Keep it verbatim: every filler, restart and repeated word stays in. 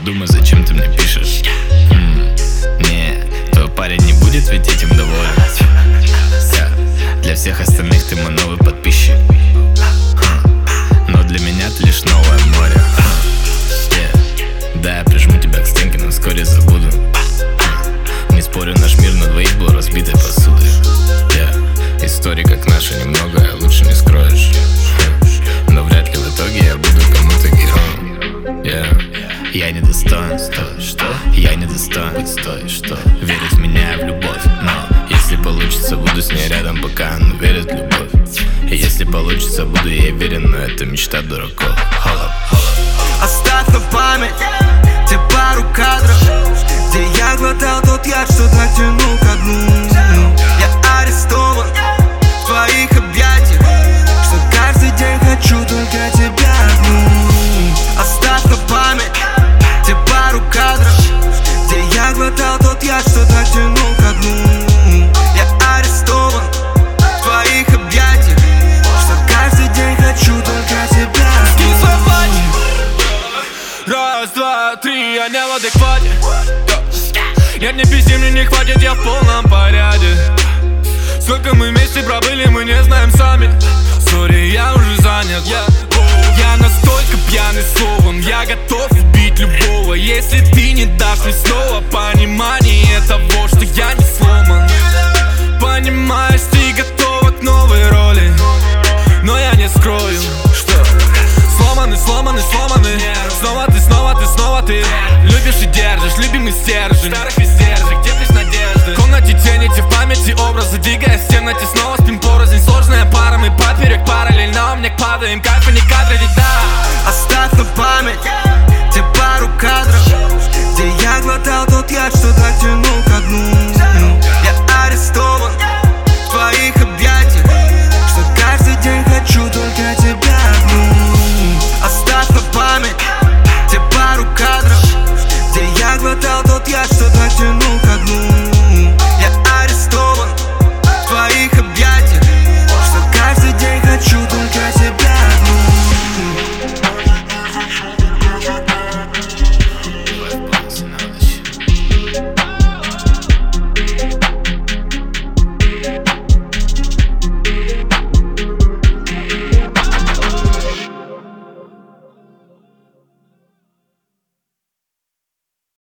подумай, зачем ты мне пишешь. М, Не, твой парень не будет ведь этим доволен. Yeah. Для всех остальных ты мой новый подписчик, Ха. Но для меня ты лишь новое море. Yeah. Да, я прижму тебя к стенке, но вскоре забуду. Не спорю, наш мир на двоих был разбитой посудой. Yeah. Истории как наша немного лучше не скроешь. Но вряд ли в итоге я буду кому-то героем. Yeah. Я не достоин, стой, что? Я не достоин, стой, что? Верит в меня и в любовь, но если получится, буду с ней рядом, пока она верит в любовь. И если получится, буду ей верен, но это мечта дураков. Холоп. Оставь на память те пару кадров, где я глотал тот яд, что так тянул ко дну. Я арестован в твоих объятиях, что каждый день хочу только тебя одну. Оставь на память те пару кадров, где я глотал тот яд, что так тянул ко дну. Я арестован в твоих объятиях, что каждый день хочу только тебя одну. Раз, два, три, я не в адеквате. Нет, мне пизди, мне не хватит, я в полном порядке. Сколько мы вместе пробыли, мы не знаем сами. Сори, я уже занят. Я, я настолько пьяный словом, я готов убить любого. Если ты не дашь мне снова понимание того, что я не сломан. Понимаешь, ты готова к новой роли, но я не скрою, что сломаны, сломаны, сломаны. Снова ты, снова ты, снова ты любишь и держишь, любимый стержень старых издержек, теплишь надежды. В комнате тянете в памяти образы, двигая в темноте, снова спим порознь. Сложная пара, мы поперек параллельно, мне падаем, кайфа не кадры, ведь да. Оставь на память те пару кадров, где я глотал тот яд, что так тянул